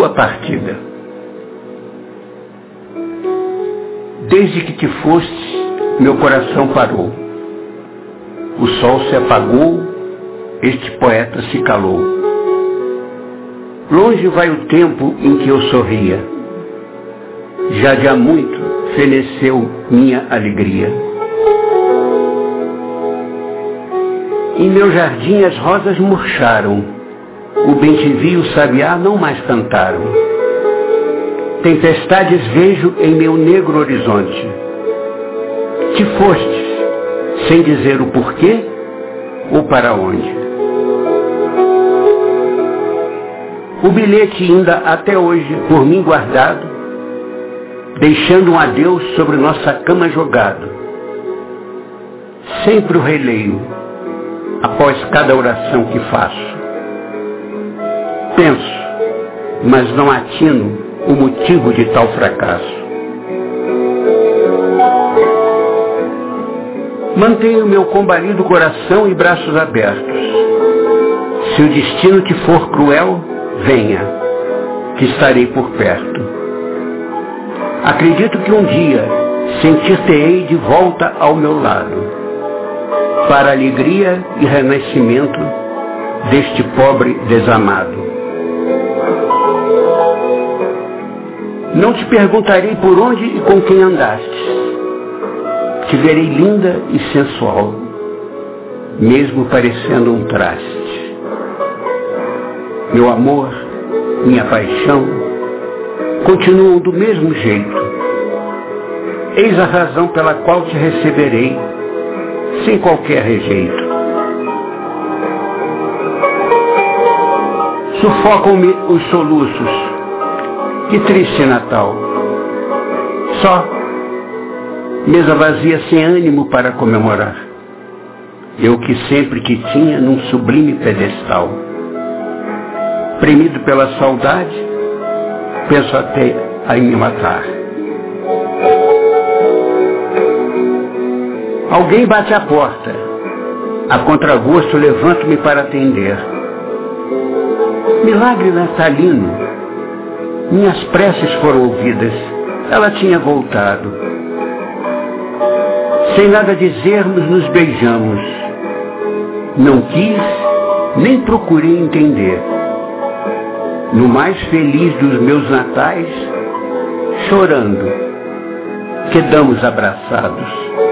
tua partida. Desde que te foste, meu coração parou. O sol se apagou, este poeta se calou. Longe vai o tempo em que eu sorria. Já de há muito feneceu minha alegria. Em meu jardim as rosas murcharam, o bem-te-vi e o sabiá não mais cantaram. Tempestades vejo em meu negro horizonte. Te fostes, sem dizer o porquê ou para onde. O bilhete ainda até hoje por mim guardado, deixando um adeus sobre nossa cama jogado. Sempre o releio, após cada oração que faço. Penso, mas não atino o motivo de tal fracasso. Mantenho meu combalido coração e braços abertos. Se o destino te for cruel, venha, que estarei por perto. Acredito que um dia sentir-te-ei de volta ao meu lado, para a alegria e renascimento deste pobre desamado. Não te perguntarei por onde e com quem andastes. Te verei linda e sensual, mesmo parecendo um traste. Meu amor, minha paixão, continuam do mesmo jeito. Eis a razão pela qual te receberei, sem qualquer rejeito. Sufocam-me os soluços. Que triste Natal. Só, mesa vazia sem ânimo para comemorar. Eu que sempre te tinha num sublime pedestal. Premido pela saudade, penso até a me matar. Alguém bate à porta. A contragosto levanto-me para atender. Milagre natalino. Minhas preces foram ouvidas. Ela tinha voltado. Sem nada dizermos, nos beijamos. Não quis, nem procurei entender. No mais feliz dos meus natais, chorando, quedamos abraçados.